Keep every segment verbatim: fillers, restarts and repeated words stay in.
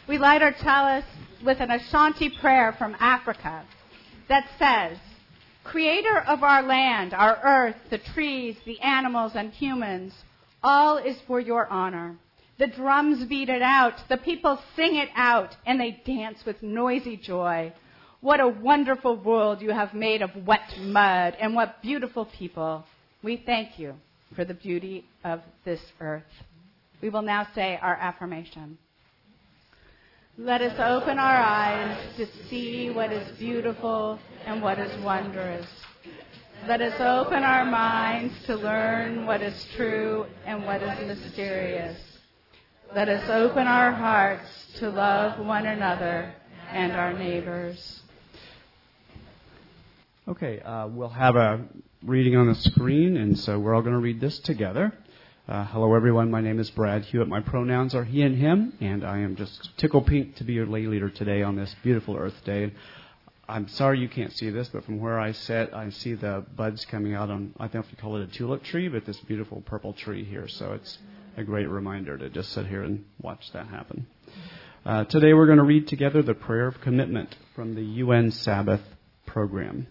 We light our chalice with an Ashanti prayer from Africa that says, Creator of our land, our earth, the trees, the animals, and humans, all is for your honor. The drums beat it out, the people sing it out, and they dance with noisy joy. What a wonderful world you have made of wet mud, and what beautiful people. We thank you for the beauty of this earth. We will now say our affirmation. Let us open our eyes to see what is beautiful and what is wondrous. Let us open our minds to learn what is true and what is mysterious. Let us open our hearts to love one another and our neighbors. Okay, uh, we'll have a reading on the screen, and so we're all going to read this together. Uh, hello, everyone. My name is Brad Hewitt. My pronouns are he and him, and I am just tickle pink to be your lay leader today on this beautiful Earth Day. I'm sorry you can't see this, but from where I sit, I see the buds coming out on, I don't know if you call it a tulip tree, but this beautiful purple tree here. So it's a great reminder to just sit here and watch that happen. Uh, today we're going to read together the Prayer of Commitment from the U N Sabbath program.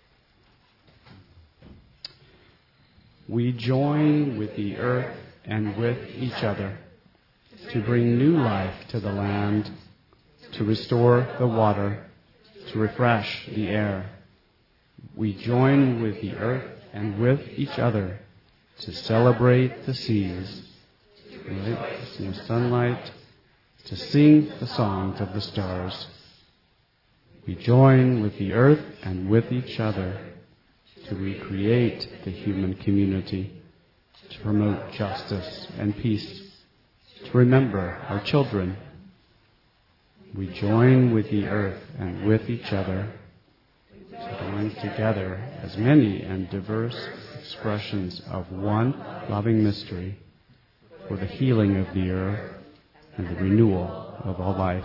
We join with the earth and with each other to bring new life to the land, to restore the water, to refresh the air. We join with the earth and with each other to celebrate the seas, to light the sunlight, to sing the songs of the stars. We join with the earth and with each other to recreate the human community, to promote justice and peace, to remember our children. We join with the earth and with each other to join together as many and diverse expressions of one loving mystery for the healing of the earth and the renewal of all life.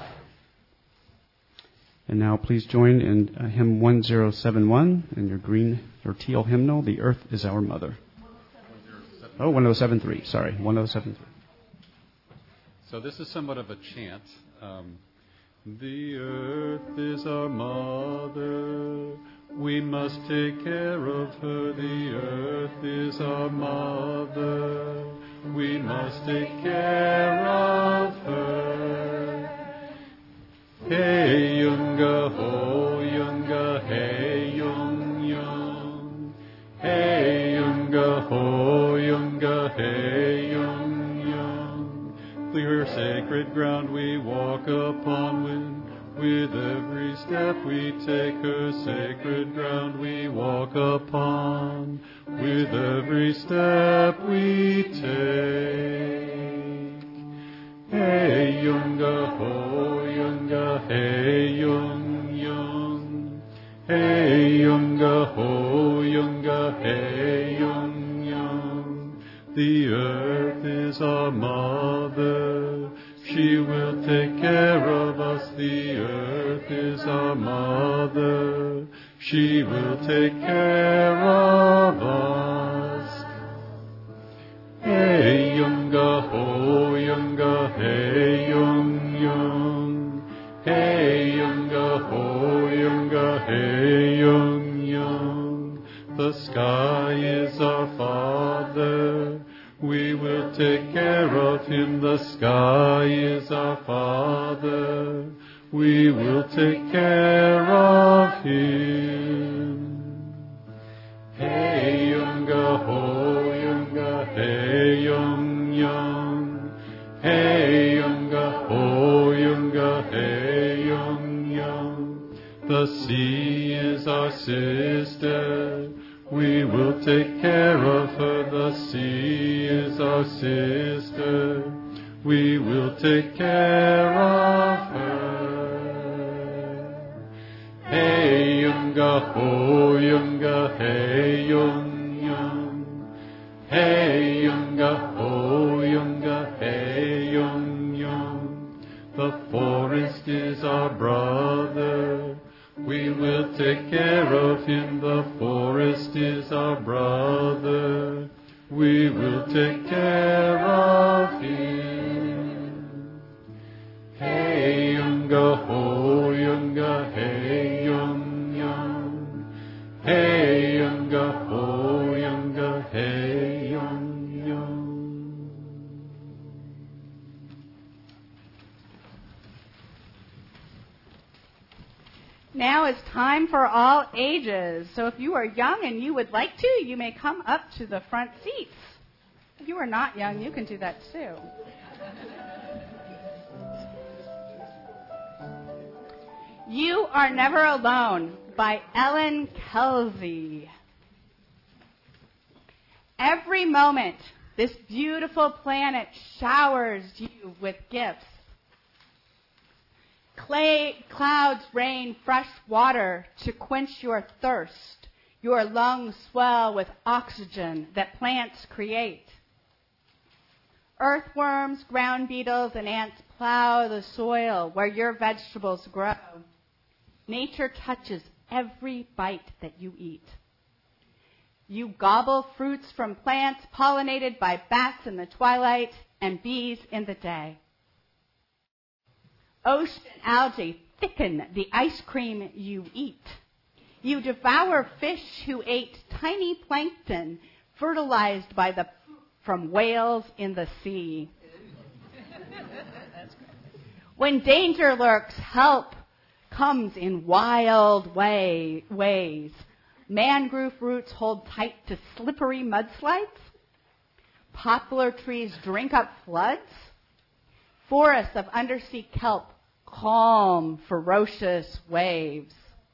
And now please join in uh, hymn one zero seven one in your green or teal hymnal, The Earth is Our Mother. Oh, one oh seven three, sorry, one oh seven three. So this is somewhat of a chant. Um, the earth is our mother, we must take care of her. The earth is our mother, we must take care of her. Hey yunga ho yunga, hey yung yung. Hey yunga ho yunga, hey yung yung. Clear sacred ground we walk upon when with every step we take her. Sacred ground we walk upon with every step we take. Hey yunga ho yunga, hey yung yung. Hey yunga ho yunga, hey yung yung. The earth is our mother, she will take care of us. The earth is our mother, she will take care of us. Hey yunga ho yunga, hey yung yung. Hey yunga ho yunga, hey yung yung. The sky is our father, we will take care of him. The sky is our father, we will take care of him. Hey yunga ho yunga, hey yung yung. Hey yunga ho yunga, hey yung yung. The sea is our sister, we will take care of her. The sea is our sister, we will take care of her. Hey yunga ho yunga, hey yung yung. Hey yunga ho yunga, hey yung yung. The forest is our brother, we will take care of him. The forest is our brother, we will take care of him. Hey Now it's time for all ages. So if you are young and you would like to, you may come up to the front seats. If you are not young, you can do that too. You Are Never Alone by Ellen Kelsey. Every moment, this beautiful planet showers you with gifts. Clay, clouds rain fresh water to quench your thirst. Your lungs swell with oxygen that plants create. Earthworms, ground beetles, and ants plow the soil where your vegetables grow. Nature touches every bite that you eat. You gobble fruits from plants pollinated by bats in the twilight and bees in the day. Ocean algae thicken the ice cream you eat. You devour fish who ate tiny plankton fertilized by the poop from whales in the sea. When danger lurks, help comes in wild way, ways. Mangrove roots hold tight to slippery mudslides. Poplar trees drink up floods. Forests of undersea kelp calm ferocious waves.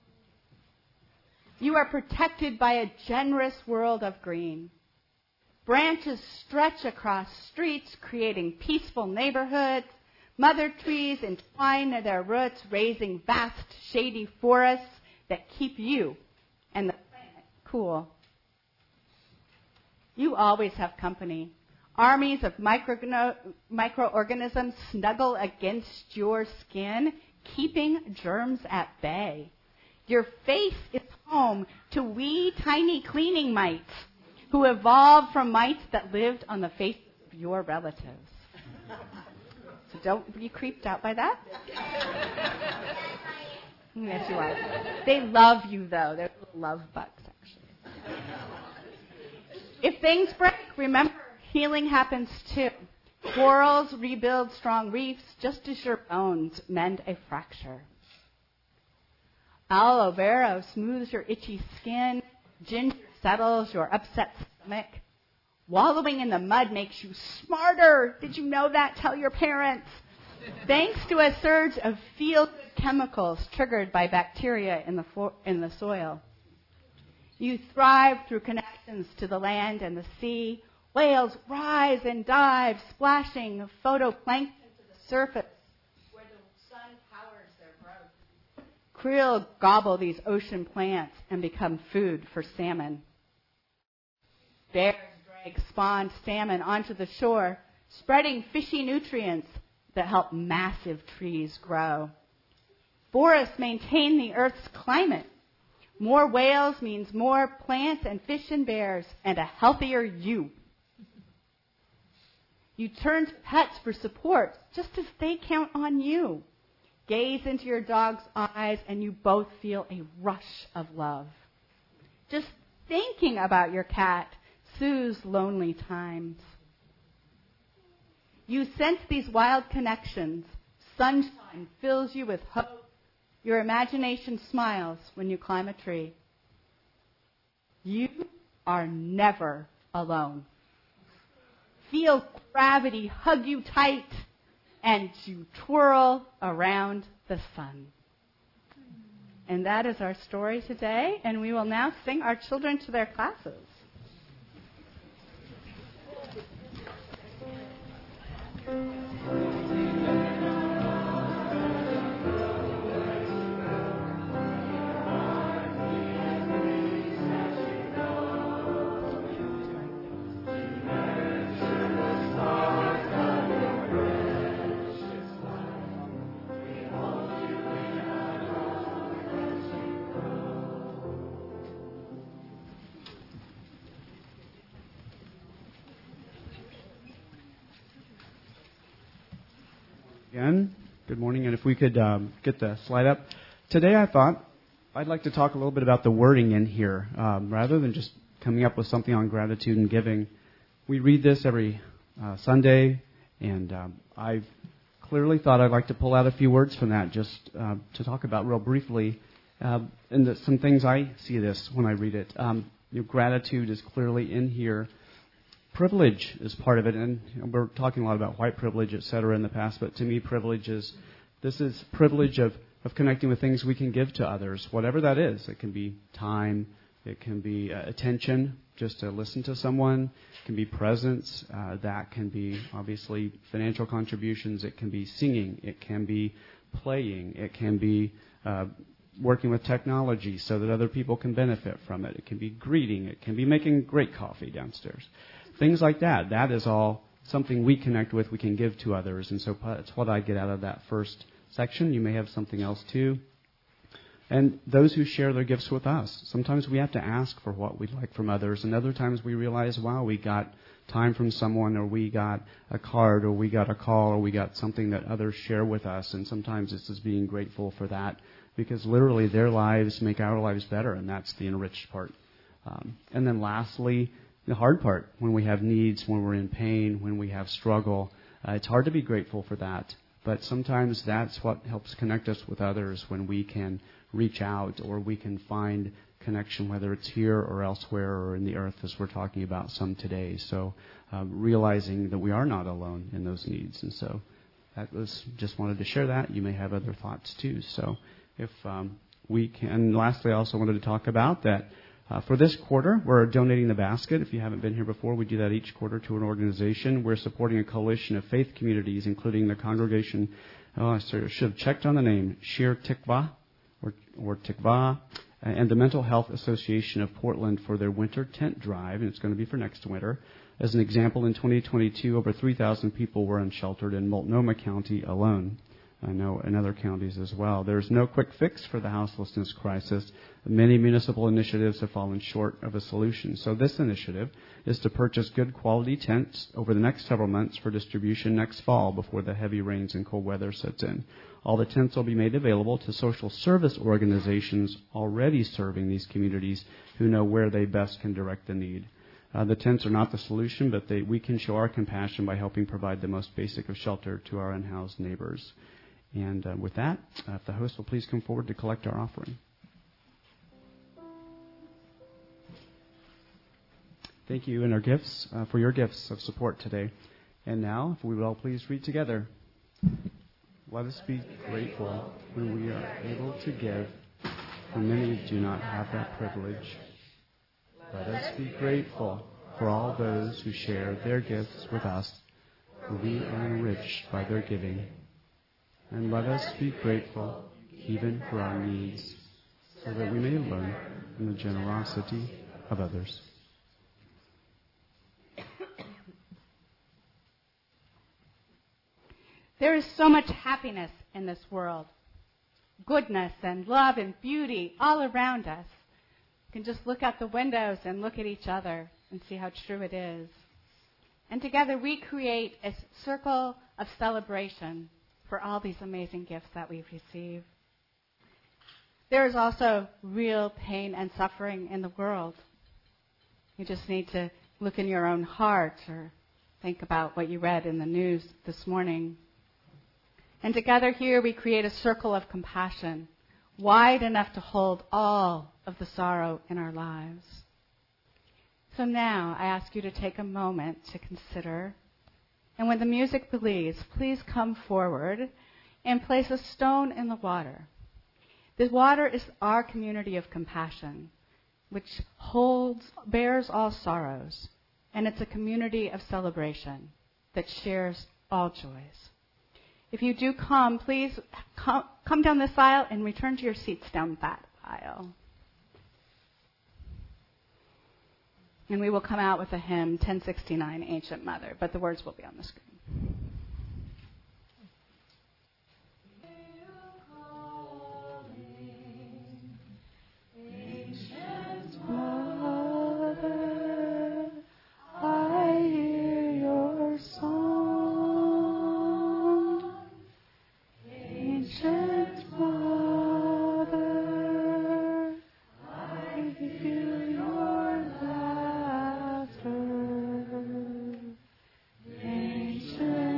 You are protected by a generous world of green. Branches stretch across streets, creating peaceful neighborhoods. Mother trees entwine their roots, raising vast, shady forests that keep you and the planet cool. You always have company. Armies of micro- microorganisms snuggle against your skin, keeping germs at bay. Your face is home to wee, tiny cleaning mites who evolved from mites that lived on the faces of your relatives. So don't be creeped out by that. Yes, you are. They love you, though. They're love bugs, actually. If things break, remember, healing happens too. Corals rebuild strong reefs just as your bones mend a fracture. Aloe vera smooths your itchy skin. Ginger settles your upset stomach. Wallowing in the mud makes you smarter. Did you know that? Tell your parents. Thanks to a surge of feel-good chemicals triggered by bacteria in the, fo- in the soil. You thrive through connections to the land and the sea. Whales rise and dive, splashing phytoplankton to the surface where the sun powers their growth. Krill gobble these ocean plants and become food for salmon. Bears drag spawned salmon onto the shore, spreading fishy nutrients that help massive trees grow. Forests maintain the Earth's climate. More whales means more plants and fish and bears, and a healthier you. You turn to pets for support, just as they count on you. Gaze into your dog's eyes, and you both feel a rush of love. Just thinking about your cat soothes lonely times. You sense these wild connections. Sunshine fills you with hope. Your imagination smiles when you climb a tree. You are never alone. Feel gravity hug you tight, and you twirl around the sun. And that is our story today, and we will now sing our children to their classes. Again, good morning, and if we could um, get the slide up. Today I thought I'd like to talk a little bit about the wording in here. Um, rather than just coming up with something on gratitude and giving, we read this every uh, Sunday, and um, I clearly thought I'd like to pull out a few words from that just uh, to talk about real briefly Uh, and the, some things I see this when I read it. Um, you know, gratitude is clearly in here. Privilege is part of it, and you know, we're talking a lot about white privilege, et cetera, in the past, but to me, privilege is, this is privilege of, of connecting with things we can give to others, whatever that is. It can be time, it can be uh, attention, just to listen to someone, it can be presence, uh, that can be obviously financial contributions, it can be singing, it can be playing, it can be uh, working with technology so that other people can benefit from it, it can be greeting, it can be making great coffee downstairs. Things like that. That is all something we connect with, we can give to others. And so that's what I get out of that first section. You may have something else too. And those who share their gifts with us. Sometimes we have to ask for what we'd like from others. And other times we realize, wow, we got time from someone, or we got a card, or we got a call, or we got something that others share with us. And sometimes it's just being grateful for that, because literally their lives make our lives better, and that's the enriched part. Um, and then lastly, the hard part, when we have needs, when we're in pain, when we have struggle, uh, it's hard to be grateful for that. But sometimes that's what helps connect us with others, when we can reach out or we can find connection, whether it's here or elsewhere or in the earth, as we're talking about some today. So um, realizing that we are not alone in those needs. And so that was, just wanted to share that. You may have other thoughts too. So if um, we can, and lastly, I also wanted to talk about that. Uh, for this quarter, we're donating the basket. If you haven't been here before, we do that each quarter to an organization. We're supporting a coalition of faith communities, including the congregation, oh, I should have checked on the name, Shir Tikva, or, or Tikva, and the Mental Health Association of Portland for their winter tent drive, and it's going to be for next winter. As an example, in twenty twenty-two, over three thousand people were unsheltered in Multnomah County alone. I know in other counties as well. There's no quick fix for the houselessness crisis. Many municipal initiatives have fallen short of a solution. So this initiative is to purchase good quality tents over the next several months for distribution next fall before the heavy rains and cold weather sets in. All the tents will be made available to social service organizations already serving these communities who know where they best can direct the need. Uh, the tents are not the solution, but they, we can show our compassion by helping provide the most basic of shelter to our unhoused neighbors. And uh, with that, uh, if the host will please come forward to collect our offering. Thank you and our gifts uh, for your gifts of support today. And now, if we would all please read together. Let us be grateful when we are able to give, for many do not have that privilege. Let us be grateful for all those who share their gifts with us, for we are enriched by their giving. And let us be grateful even for our needs, so that we may learn from the generosity of others. There is so much happiness in this world. Goodness and love and beauty all around us. You can just look out the windows and look at each other and see how true it is. And together we create a circle of celebration for all these amazing gifts that we've received. There is also real pain and suffering in the world. You just need to look in your own heart or think about what you read in the news this morning. And together here we create a circle of compassion, wide enough to hold all of the sorrow in our lives. So now I ask you to take a moment to consider. And when the music please, please come forward and place a stone in the water. The water is our community of compassion, which holds, bears all sorrows. And it's a community of celebration that shares all joys. If you do come, please come, come down this aisle and return to your seats down that aisle. And we will come out with a hymn, ten sixty-nine, Ancient Mother, but the words will be on the screen. Ancient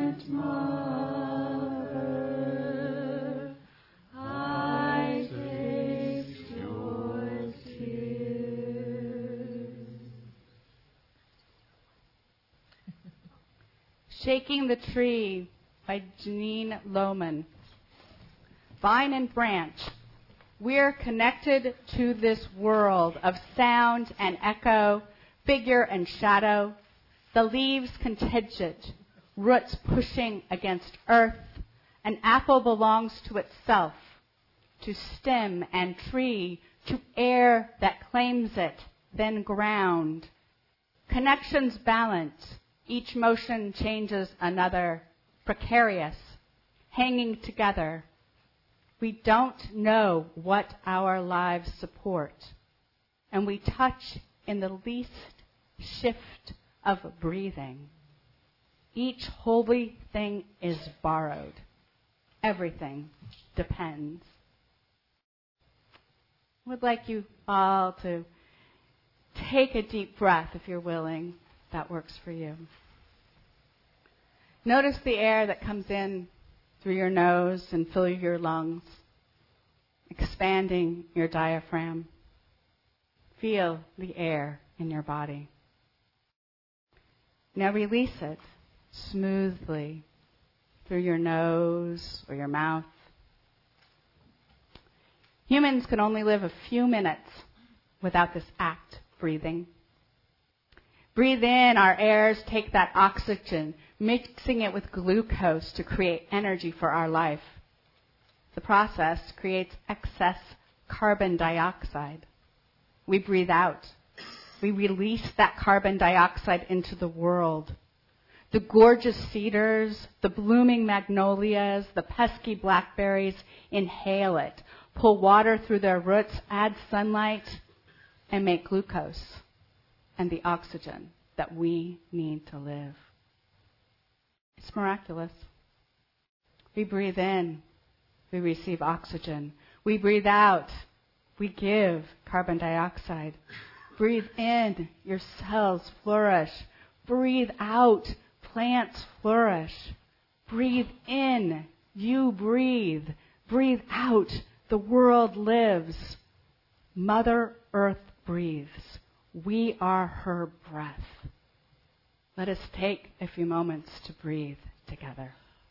Shaking the Tree by Janine Lohman. Vine and branch. We're connected to this world of sound and echo, figure and shadow, the leaves contingent, roots pushing against earth. An apple belongs to itself, to stem and tree, to air that claims it, then ground. Connections balance, each motion changes another, precarious, hanging together. We don't know what our lives support, and we touch in the least shift of breathing. Each holy thing is borrowed. Everything depends. I would like you all to take a deep breath if you're willing. That works for you. Notice the air that comes in through your nose and fill your lungs, expanding your diaphragm. Feel the air in your body. Now release it smoothly through your nose or your mouth. Humans can only live a few minutes without this act, breathing. Breathe in, our airs take that oxygen, mixing it with glucose to create energy for our life. The process creates excess carbon dioxide. We breathe out. We release that carbon dioxide into the world. The gorgeous cedars, the blooming magnolias, the pesky blackberries inhale it, pull water through their roots, add sunlight, and make glucose and the oxygen that we need to live. It's miraculous. We breathe in, we receive oxygen. We breathe out, we give carbon dioxide. Breathe in, your cells flourish. Breathe out, plants flourish. Breathe in, you breathe. Breathe out, the world lives. Mother Earth breathes. We are her breath. Let us take a few moments to breathe together.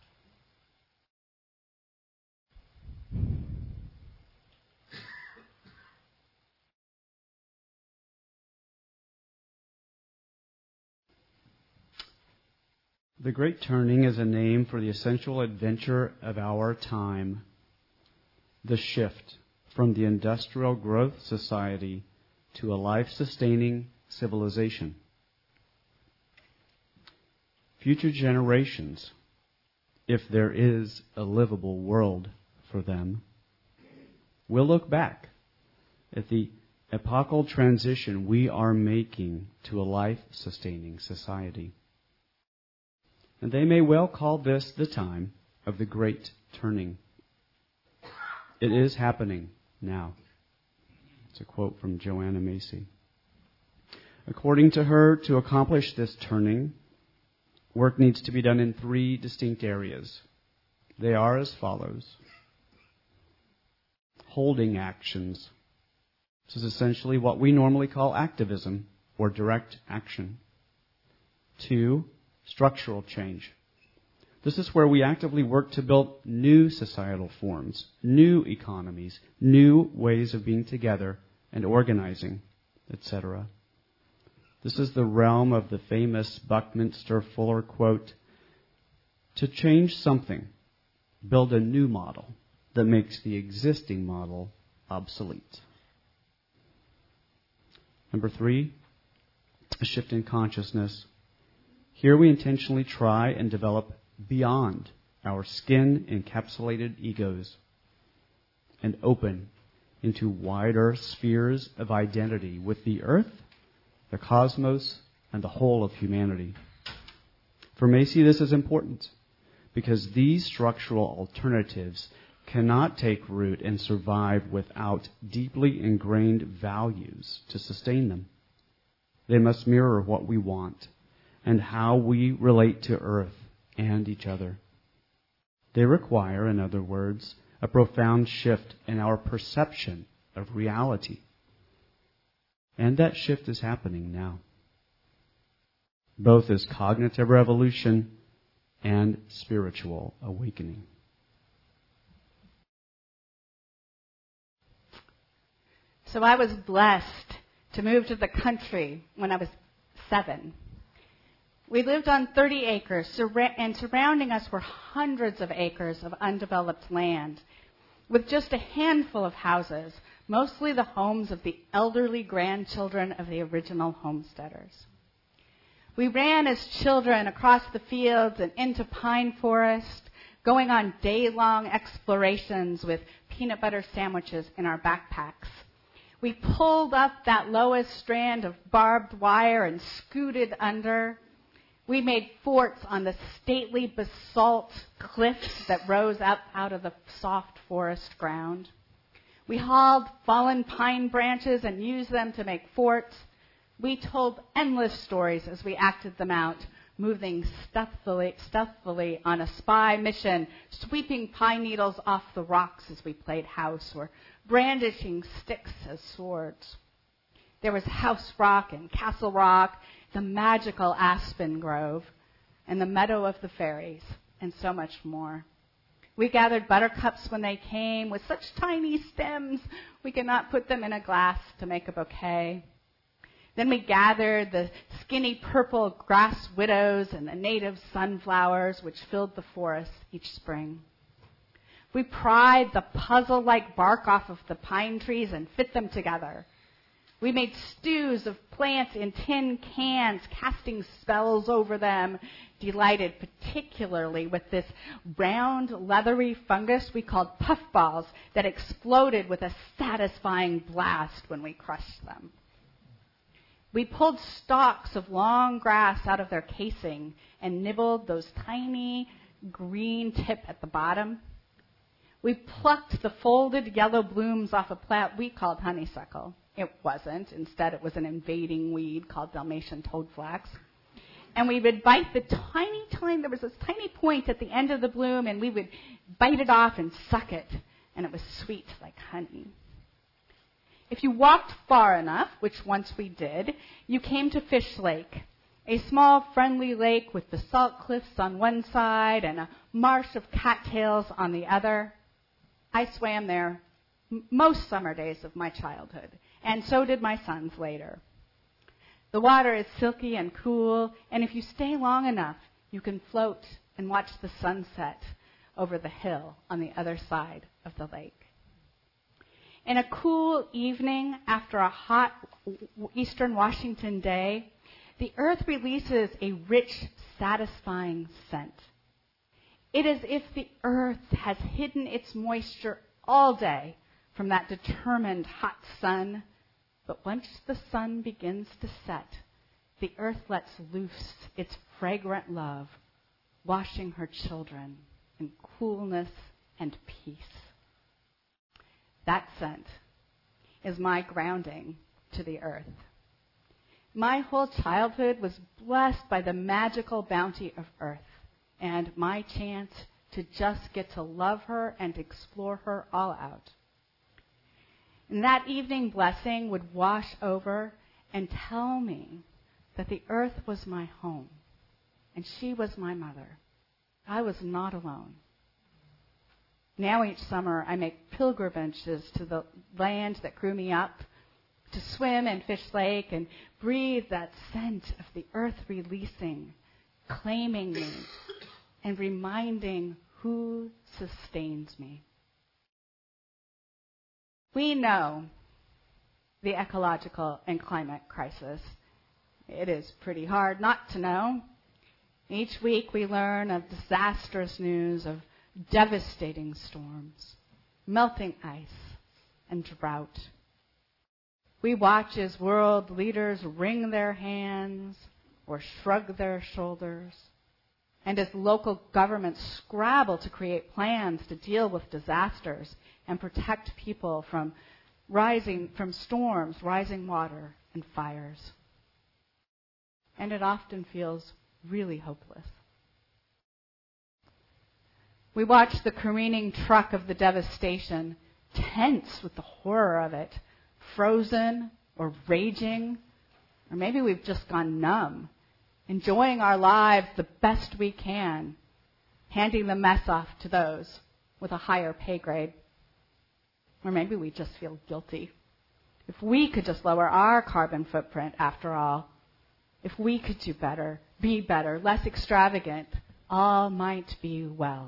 The Great Turning is a name for the essential adventure of our time, the shift from the industrial growth society to a life-sustaining civilization. Future generations, if there is a livable world for them, will look back at the epochal transition we are making to a life-sustaining society. And they may well call this the time of the Great Turning. It is happening now. It's a quote from Joanna Macy. According to her, to accomplish this turning, work needs to be done in three distinct areas. They are as follows. Holding actions. This is essentially what we normally call activism or direct action. Two, structural change. This is where we actively work to build new societal forms, new economies, new ways of being together and organizing, et cetera. This is the realm of the famous Buckminster Fuller quote, to change something, build a new model that makes the existing model obsolete. Number three, a shift in consciousness. Here we intentionally try and develop beyond our skin-encapsulated egos and open into wider spheres of identity with the earth, the cosmos, and the whole of humanity. For Macy, this is important because these structural alternatives cannot take root and survive without deeply ingrained values to sustain them. They must mirror what we want and how we relate to earth and each other. They require, in other words, a profound shift in our perception of reality. And that shift is happening now. Both as cognitive revolution and spiritual awakening. So I was blessed to move to the country when I was seven. We lived on thirty acres, and surrounding us were hundreds of acres of undeveloped land, with just a handful of houses, mostly the homes of the elderly grandchildren of the original homesteaders. We ran as children across the fields and into pine forest, going on day-long explorations with peanut butter sandwiches in our backpacks. We pulled up that lowest strand of barbed wire and scooted under. We made forts on the stately basalt cliffs that rose up out of the soft forest ground. We hauled fallen pine branches and used them to make forts. We told endless stories as we acted them out, moving stealthily, stealthily on a spy mission, sweeping pine needles off the rocks as we played house, or brandishing sticks as swords. There was House Rock and Castle Rock, the magical Aspen Grove, and the Meadow of the Fairies, and so much more. We gathered buttercups when they came with such tiny stems we could not put them in a glass to make a bouquet. Then we gathered the skinny purple grass widows and the native sunflowers which filled the forest each spring. We pried the puzzle-like bark off of the pine trees and fit them together. We made stews of plants in tin cans, casting spells over them, delighted particularly with this round, leathery fungus we called puffballs that exploded with a satisfying blast when we crushed them. We pulled stalks of long grass out of their casing and nibbled those tiny green tip at the bottom. We plucked the folded yellow blooms off a plant we called honeysuckle. It wasn't. Instead, it was an invading weed called Dalmatian toadflax. And we would bite the tiny, tiny, there was this tiny point at the end of the bloom, and we would bite it off and suck it, and it was sweet like honey. If you walked far enough, which once we did, you came to Fish Lake, a small, friendly lake with basalt cliffs on one side and a marsh of cattails on the other. I swam there m- most summer days of my childhood, and so did my sons later. The water is silky and cool, and if you stay long enough, you can float and watch the sunset over the hill on the other side of the lake. In a cool evening after a hot eastern Washington day, the earth releases a rich, satisfying scent. It is as if the earth has hidden its moisture all day from that determined hot sun. But once the sun begins to set, the earth lets loose its fragrant love, washing her children in coolness and peace. That scent is my grounding to the earth. My whole childhood was blessed by the magical bounty of earth and my chance to just get to love her and explore her all out. And that evening blessing would wash over and tell me that the earth was my home and she was my mother. I was not alone. Now each summer I make pilgrimages to the land that grew me up, to swim in Fish Lake and breathe that scent of the earth releasing, claiming me, and reminding who sustains me. We know the ecological and climate crisis. It is pretty hard not to know. Each week we learn of disastrous news of devastating storms, melting ice, and drought. We watch as world leaders wring their hands or shrug their shoulders, and as local governments scrabble to create plans to deal with disasters and protect people from rising from storms, rising water, and fires. And it often feels really hopeless. We watch the careening truck of the devastation, tense with the horror of it, frozen or raging, or maybe we've just gone numb, enjoying our lives the best we can, handing the mess off to those with a higher pay grade. Or maybe we just feel guilty. If we could just lower our carbon footprint, after all, if we could do better, be better, less extravagant, all might be well.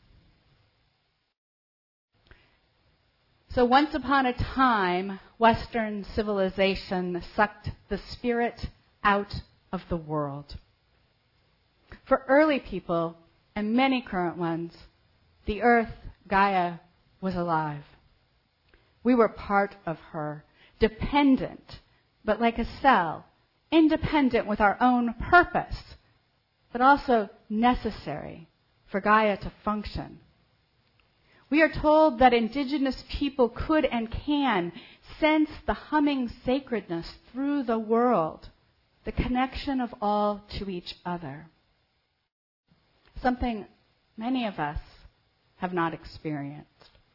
So once upon a time, Western civilization sucked the spirit out of the world. For early people, and many current ones, the earth, Gaia, was alive. We were part of her, dependent, but like a cell, independent with our own purpose, but also necessary for Gaia to function. We are told that indigenous people could and can sense the humming sacredness through the world, the connection of all to each other. Something many of us have not experienced.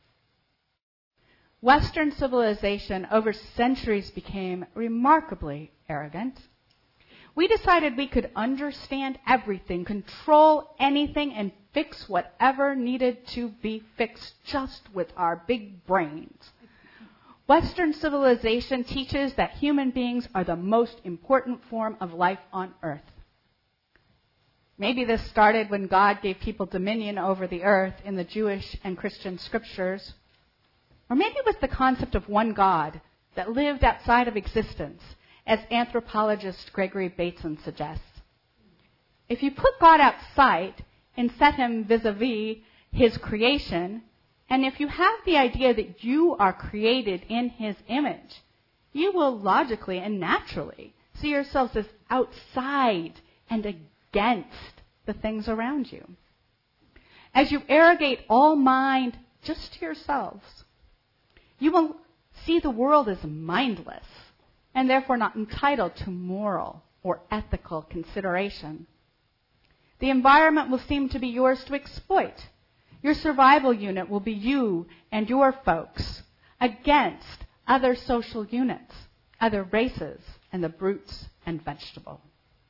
Western civilization over centuries became remarkably arrogant. We decided we could understand everything, control anything, and fix whatever needed to be fixed just with our big brains. Western civilization teaches that human beings are the most important form of life on earth. Maybe this started when God gave people dominion over the earth in the Jewish and Christian scriptures. Or maybe it was the concept of one God that lived outside of existence, as anthropologist Gregory Bateson suggests. If you put God outside and set him vis-a-vis his creation, and if you have the idea that you are created in his image, you will logically and naturally see yourselves as outside and against the things around you. As you arrogate all mind just to yourselves, you will see the world as mindless and therefore not entitled to moral or ethical consideration. The environment will seem to be yours to exploit. Your survival unit will be you and your folks against other social units, other races, and the brutes and vegetable.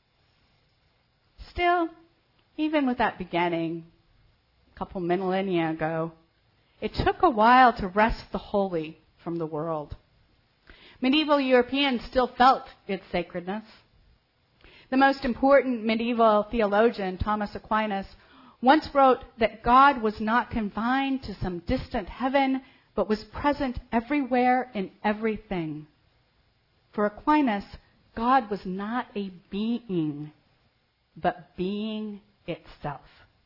Still, even with that beginning, a couple millennia ago, it took a while to wrest the holy from the world. Medieval Europeans still felt its sacredness. The most important medieval theologian, Thomas Aquinas, once wrote that God was not confined to some distant heaven, but was present everywhere in everything. For Aquinas, God was not a being, but being itself.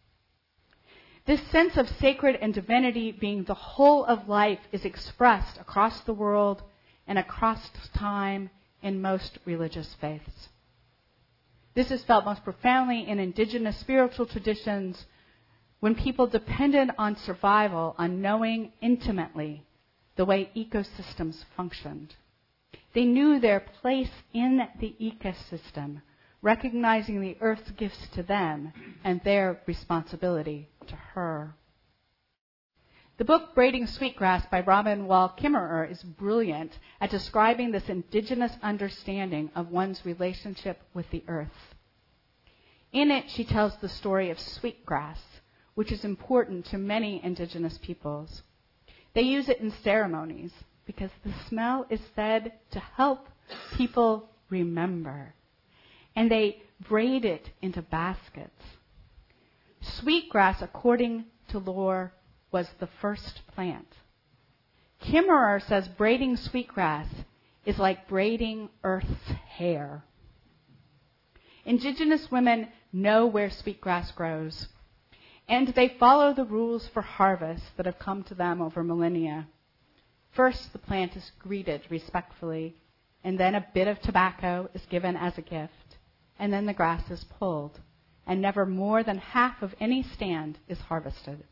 This sense of sacred and divinity being the whole of life is expressed across the world and across time in most religious faiths. This is felt most profoundly in indigenous spiritual traditions when people depended on survival on knowing intimately the way ecosystems functioned. They knew their place in the ecosystem, recognizing the earth's gifts to them and their responsibility to her. The book Braiding Sweetgrass by Robin Wall Kimmerer is brilliant at describing this indigenous understanding of one's relationship with the earth. In it, she tells the story of sweetgrass, which is important to many indigenous peoples. They use it in ceremonies because the smell is said to help people remember. And they braid it into baskets. Sweetgrass, according to lore, was the first plant. Kimmerer says braiding sweetgrass is like braiding Earth's hair. Indigenous women know where sweetgrass grows, and they follow the rules for harvest that have come to them over millennia. First, the plant is greeted respectfully, and then a bit of tobacco is given as a gift, and then the grass is pulled, and never more than half of any stand is harvested.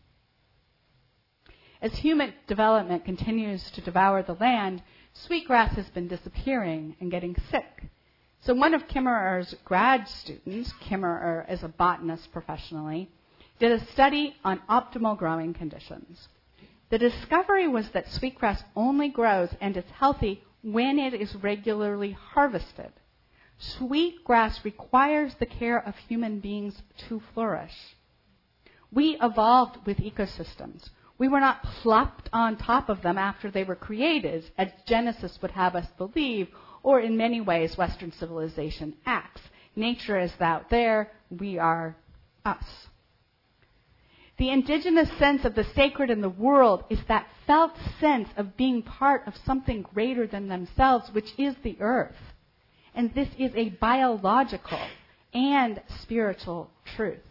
As human development continues to devour the land, sweetgrass has been disappearing and getting sick. So one of Kimmerer's grad students, Kimmerer is a botanist professionally, did a study on optimal growing conditions. The discovery was that sweetgrass only grows and is healthy when it is regularly harvested. Sweetgrass requires the care of human beings to flourish. We evolved with ecosystems. We were not plopped on top of them after they were created, as Genesis would have us believe, or in many ways Western civilization acts. Nature is out there, we are us. The indigenous sense of the sacred in the world is that felt sense of being part of something greater than themselves, which is the earth. And this is a biological and spiritual truth.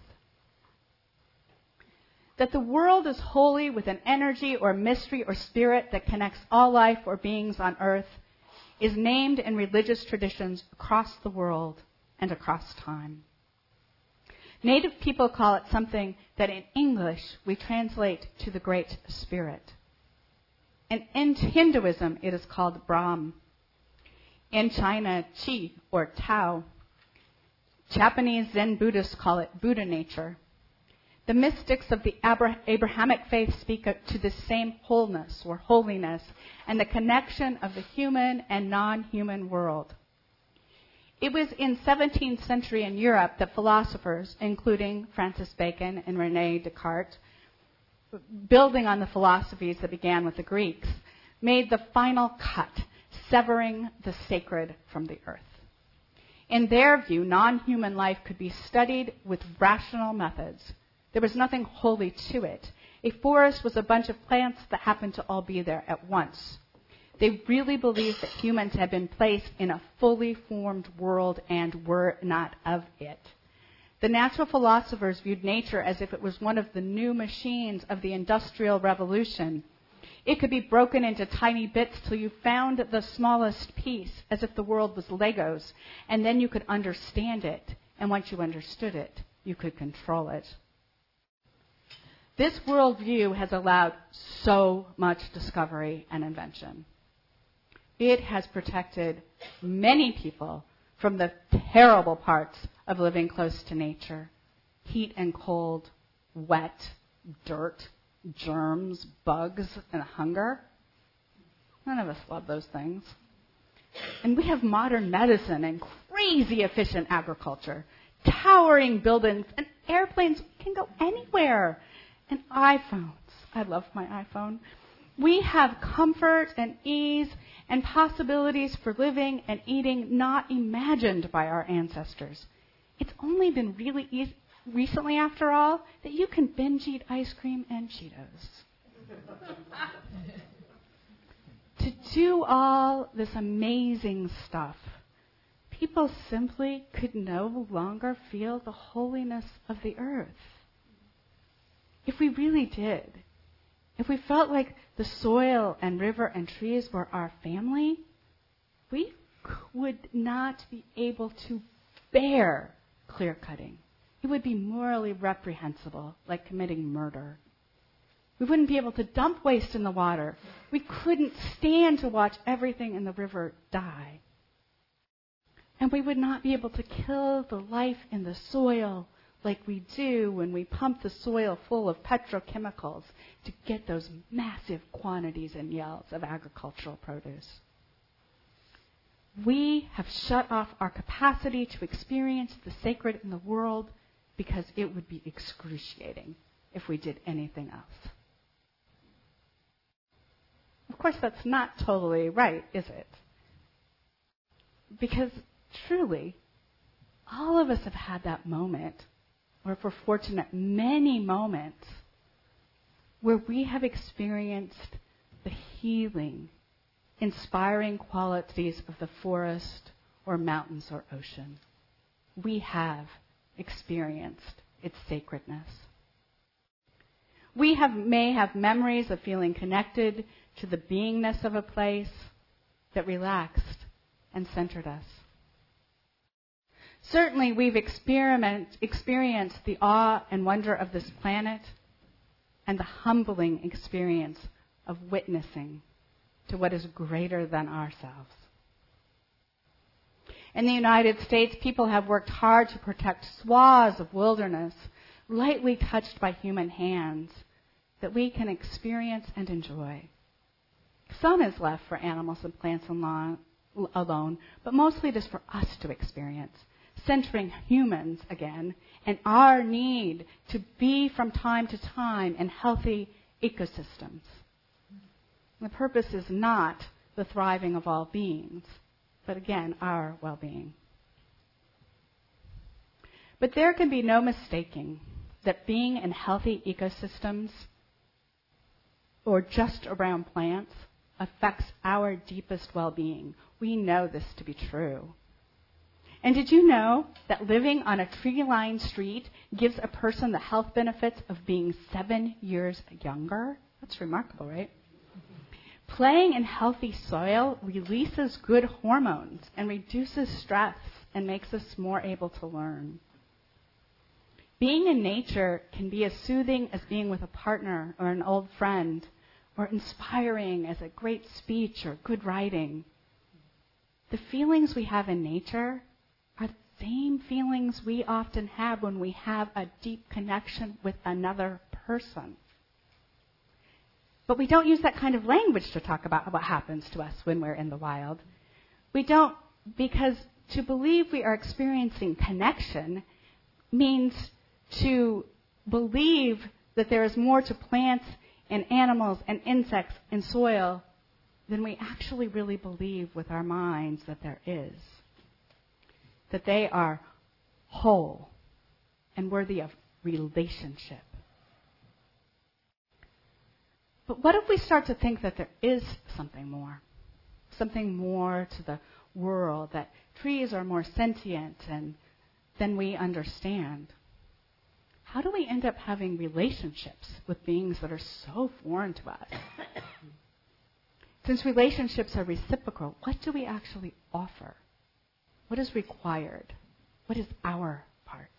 That the world is holy with an energy or mystery or spirit that connects all life or beings on earth is named in religious traditions across the world and across time. Native people call it something that in English we translate to the Great Spirit. And in Hinduism it is called Brahm. In China, Qi or Tao. Japanese Zen Buddhists call it Buddha nature. The mystics of the Abrahamic faith speak to the same wholeness or holiness and the connection of the human and non-human world. It was in seventeenth century in Europe that philosophers, including Francis Bacon and René Descartes, building on the philosophies that began with the Greeks, made the final cut, severing the sacred from the earth. In their view, non-human life could be studied with rational methods. There was nothing holy to it. A forest was a bunch of plants that happened to all be there at once. They really believed that humans had been placed in a fully formed world and were not of it. The natural philosophers viewed nature as if it was one of the new machines of the Industrial Revolution. It could be broken into tiny bits till you found the smallest piece, as if the world was Legos, and then you could understand it. And once you understood it, you could control it. This worldview has allowed so much discovery and invention. It has protected many people from the terrible parts of living close to nature. Heat and cold, wet, dirt, germs, bugs, and hunger. None of us love those things. And we have modern medicine and crazy efficient agriculture, towering buildings, and airplanes can go anywhere. And iPhones. I love my iPhone. We have comfort and ease and possibilities for living and eating not imagined by our ancestors. It's only been really easy, recently, after all, that you can binge eat ice cream and Cheetos. To do all this amazing stuff, people simply could no longer feel the holiness of the earth. If we really did, if we felt like the soil and river and trees were our family, we would not be able to bear clear cutting. It would be morally reprehensible, like committing murder. We wouldn't be able to dump waste in the water. We couldn't stand to watch everything in the river die. And we would not be able to kill the life in the soil like we do when we pump the soil full of petrochemicals to get those massive quantities and yields of agricultural produce. We have shut off our capacity to experience the sacred in the world because it would be excruciating if we did anything else. Of course, that's not totally right, is it? Because truly, all of us have had that moment, or if we're fortunate, many moments, where we have experienced the healing, inspiring qualities of the forest or mountains or ocean. We have experienced its sacredness. We have, may have memories of feeling connected to the beingness of a place that relaxed and centered us. Certainly, we've experiment, experienced the awe and wonder of this planet and the humbling experience of witnessing to what is greater than ourselves. In the United States, people have worked hard to protect swaths of wilderness lightly touched by human hands that we can experience and enjoy. Some is left for animals and plants alone, but mostly it is for us to experience. centering humans again, and our need to be from time to time in healthy ecosystems. The purpose is not the thriving of all beings, but again, our well-being. But there can be no mistaking that being in healthy ecosystems or just around plants affects our deepest well-being. We know this to be true. And did you know that living on a tree-lined street gives a person the health benefits of being seven years younger? That's remarkable, right? Playing in healthy soil releases good hormones and reduces stress and makes us more able to learn. Being in nature can be as soothing as being with a partner or an old friend, or inspiring as a great speech or good writing. The feelings we have in nature are the same feelings we often have when we have a deep connection with another person. But we don't use that kind of language to talk about what happens to us when we're in the wild. We don't, because to believe we are experiencing connection means to believe that there is more to plants and animals and insects and soil than we actually really believe with our minds that there is. That they are whole and worthy of relationship. But what if we start to think that there is something more? Something more to the world, that trees are more sentient and than we understand? How do we end up having relationships with beings that are so foreign to us? Since relationships are reciprocal, what do we actually offer? What is required? What is our part?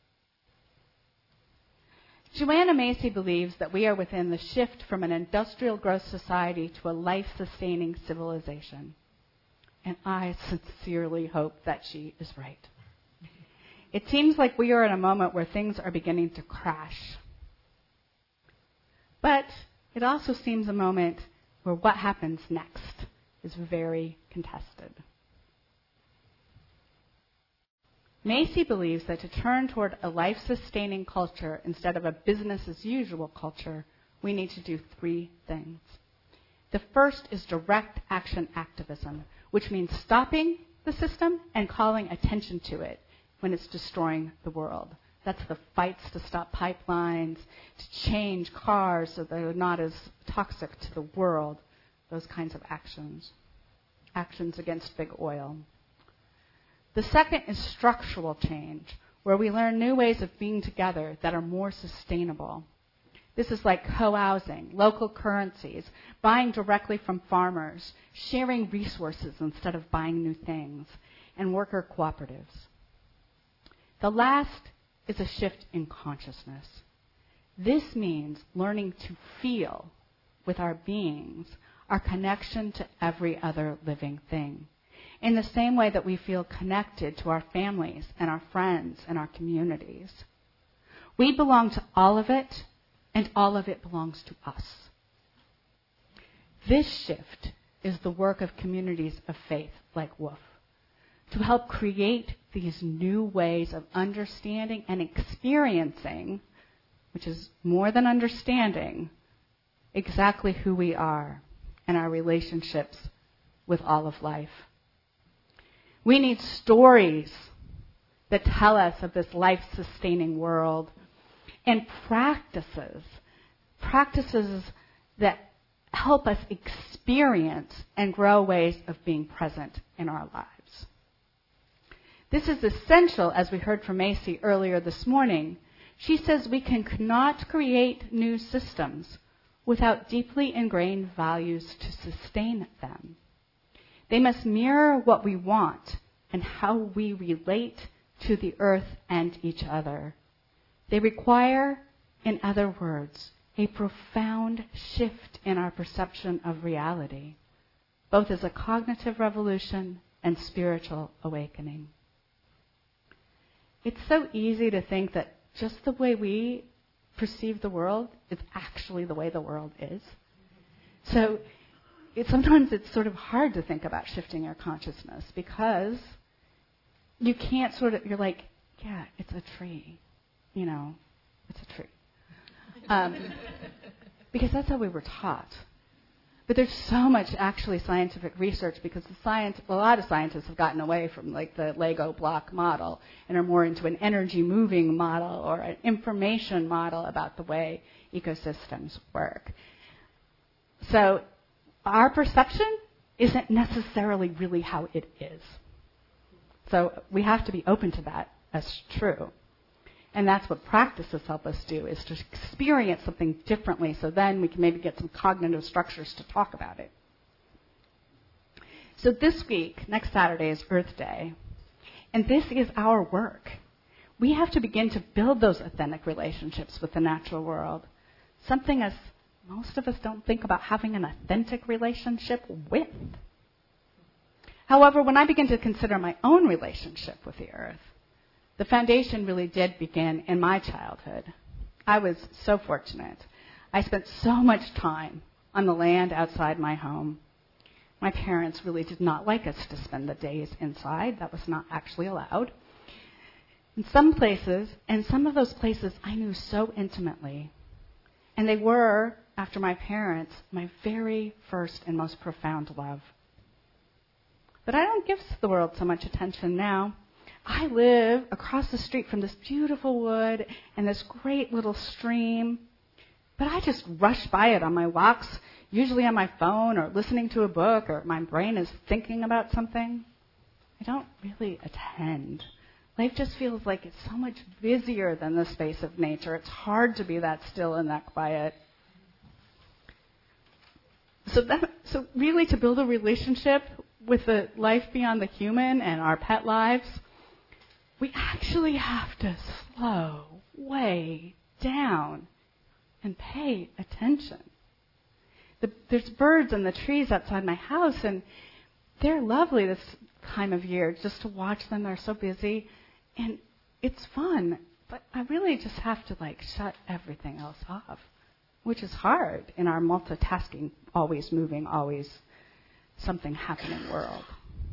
Joanna Macy believes that we are within the shift from an industrial growth society to a life-sustaining civilization. And I sincerely hope that she is right. It seems like we are in a moment where things are beginning to crash. But it also seems a moment where what happens next is very contested. Macy believes that to turn toward a life-sustaining culture instead of a business-as-usual culture, we need to do three things. The first is direct action activism, which means stopping the system and calling attention to it when it's destroying the world. That's the fights to stop pipelines, to change cars so they're not as toxic to the world, those kinds of actions. Actions against big oil. The second is structural change, where we learn new ways of being together that are more sustainable. This is like co-housing, local currencies, buying directly from farmers, sharing resources instead of buying new things, and worker cooperatives. The last is a shift in consciousness. This means learning to feel with our beings our connection to every other living thing, in the same way that we feel connected to our families and our friends and our communities. We belong to all of it, and all of it belongs to us. This shift is the work of communities of faith like W O F, to help create these new ways of understanding and experiencing, which is more than understanding, exactly who we are and our relationships with all of life. We need stories that tell us of this life-sustaining world, and practices, practices that help us experience and grow ways of being present in our lives. This is essential, as we heard from Macy earlier this morning. She says we cannot create new systems without deeply ingrained values to sustain them. They must mirror what we want and how we relate to the earth and each other. They require, in other words, a profound shift in our perception of reality, both as a cognitive revolution and spiritual awakening. It's so easy to think that just the way we perceive the world is actually the way the world is. So it, sometimes it's sort of hard to think about shifting our consciousness because you can't sort of, you're like, yeah, it's a tree. You know, it's a tree. Um, because that's how we were taught. But there's so much actually scientific research because the science, a lot of scientists have gotten away from like the Lego block model and are more into an energy moving model or an information model about the way ecosystems work. So our perception isn't necessarily really how it is. So we have to be open to that as true. And that's what practices help us do, is to experience something differently so then we can maybe get some cognitive structures to talk about it. So this week, next Saturday, is Earth Day. And this is our work. We have to begin to build those authentic relationships with the natural world. Something as most of us don't think about having an authentic relationship with. However, when I begin to consider my own relationship with the earth, the foundation really did begin in my childhood. I was so fortunate. I spent so much time on the land outside my home. My parents really did not like us to spend the days inside. That was not actually allowed. In some places, and some of those places I knew so intimately, and they were, after my parents, my very first and most profound love. But I don't give the world so much attention now. I live across the street from this beautiful wood and this great little stream, but I just rush by it on my walks, usually on my phone or listening to a book, or my brain is thinking about something. I don't really attend. Life just feels like it's so much busier than the space of nature. It's hard to be that still and that quiet. So, that, so really to build a relationship with the life beyond the human and our pet lives, we actually have to slow way down and pay attention. The, there's birds in the trees outside my house, and they're lovely this time of year just to watch them. They're so busy, and it's fun. But I really just have to like shut everything else off, which is hard in our multitasking, always moving, always something happening world.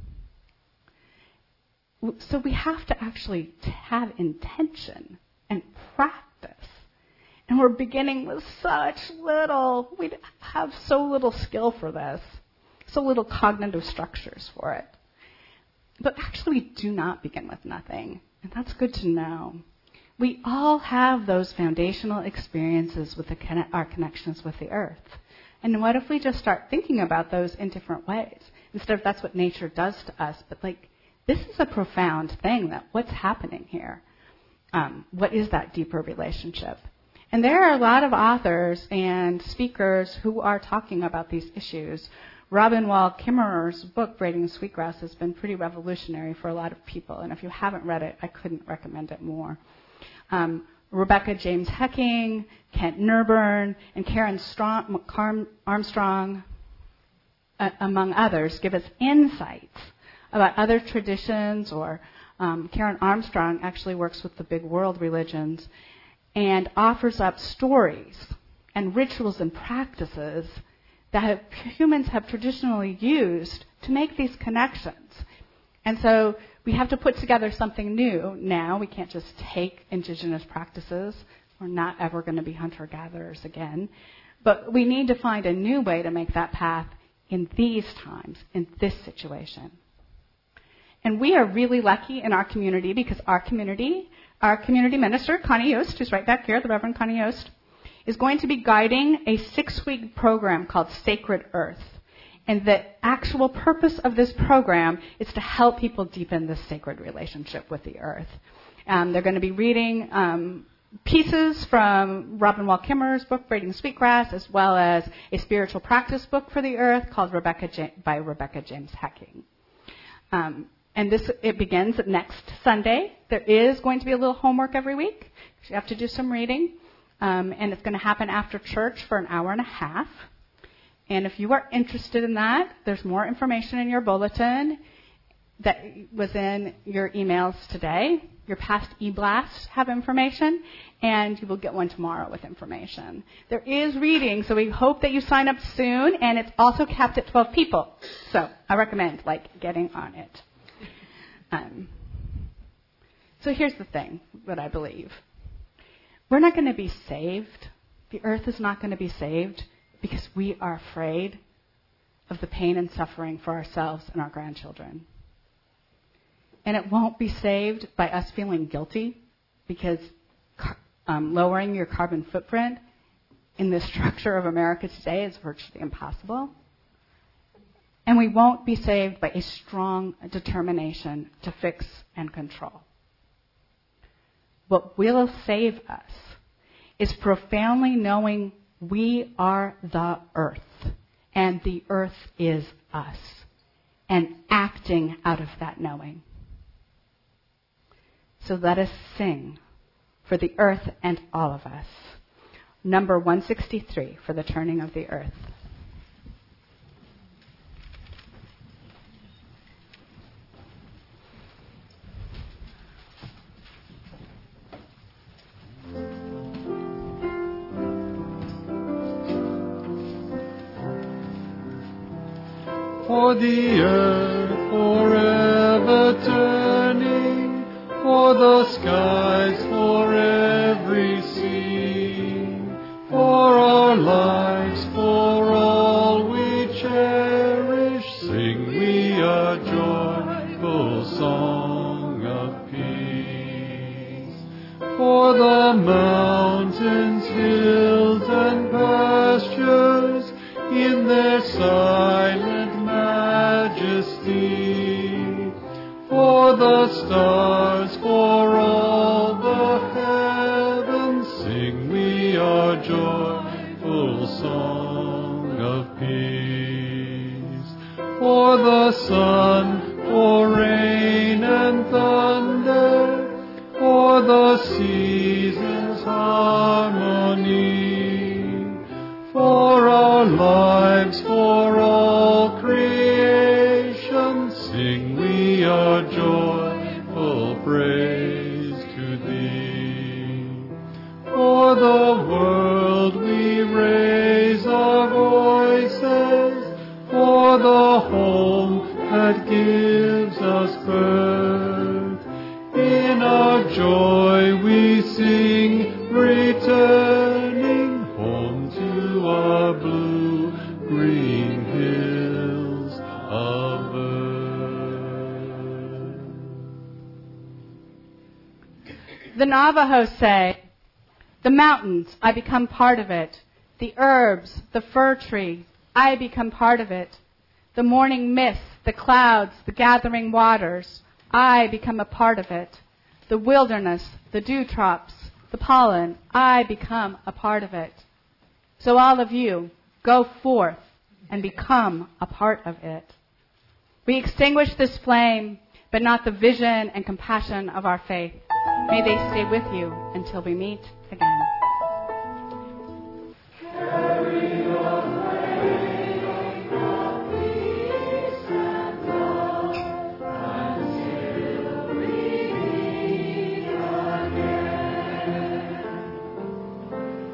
So we have to actually have intention and practice. And we're beginning with such little, we have so little skill for this, so little cognitive structures for it. But actually we do not begin with nothing, and that's good to know. We all have those foundational experiences with the, our connections with the earth. And what if we just start thinking about those in different ways? Instead of that's what nature does to us, but like, this is a profound thing, that what's happening here? Um, what is that deeper relationship? And there are a lot of authors and speakers who are talking about these issues. Robin Wall Kimmerer's book, Braiding Sweetgrass, has been pretty revolutionary for a lot of people. And if you haven't read it, I couldn't recommend it more. Um, Rebecca James Hecking, Kent Nerburn, and Karen Strong, Armstrong, uh, among others, give us insights about other traditions, or um, Karen Armstrong actually works with the big world religions and offers up stories and rituals and practices that have, humans have traditionally used to make these connections. And so we have to put together something new now. We can't just take indigenous practices. We're not ever going to be hunter-gatherers again. But we need to find a new way to make that path in these times, in this situation. And we are really lucky in our community because our community, our community minister, Connie Yost, who's right back here, the Reverend Connie Yost, is going to be guiding a six-week program called Sacred Earth. And the actual purpose of this program is to help people deepen this sacred relationship with the earth. Um, they're going to be reading um, pieces from Robin Wall Kimmerer's book, Braiding Sweetgrass, as well as a spiritual practice book for the earth called Rebecca ja- by Rebecca James Hecking. Um, and this it begins next Sunday. There is going to be a little homework every week. You have to do some reading. Um, and it's going to happen after church for an hour and a half. And if you are interested in that, there's more information in your bulletin that was in your emails today. Your past e-blasts have information, and you will get one tomorrow with information. There is reading, so we hope that you sign up soon, and it's also capped at twelve people. So I recommend, like, getting on it. Um, So here's the thing that I believe. We're not going to be saved. The earth is not going to be saved because we are afraid of the pain and suffering for ourselves and our grandchildren. And it won't be saved by us feeling guilty because um, lowering your carbon footprint in the structure of America today is virtually impossible. And we won't be saved by a strong determination to fix and control. What will save us is profoundly knowing we are the earth, and the earth is us, and acting out of that knowing. So let us sing for the earth and all of us. Number one sixty-three for the turning of the earth. For the earth forever turning, for the skies for every sea, for our lives, for all we cherish, sing we a joyful song of peace. For the mountains, hills, and pastures, in their silent majesty, for the stars, for all the heavens, sing we our joyful song of peace. For the sun, for rain and thunder, for the seasons' harmony, for our lives, for all creation, sing we our joyful praise to Thee. For the world we raise our voices, for the home that gives us birth. In our joy we sing, returning home to our blue green hills of earth. The Navajo say, the mountains, I become part of it. The herbs, the fir tree, I become part of it. The morning mist, the clouds, the gathering waters, I become a part of it. The wilderness, the dewdrops, the pollen, I become a part of it. So all of you, go forth and become a part of it. We extinguish this flame, but not the vision and compassion of our faith. May they stay with you until we meet again.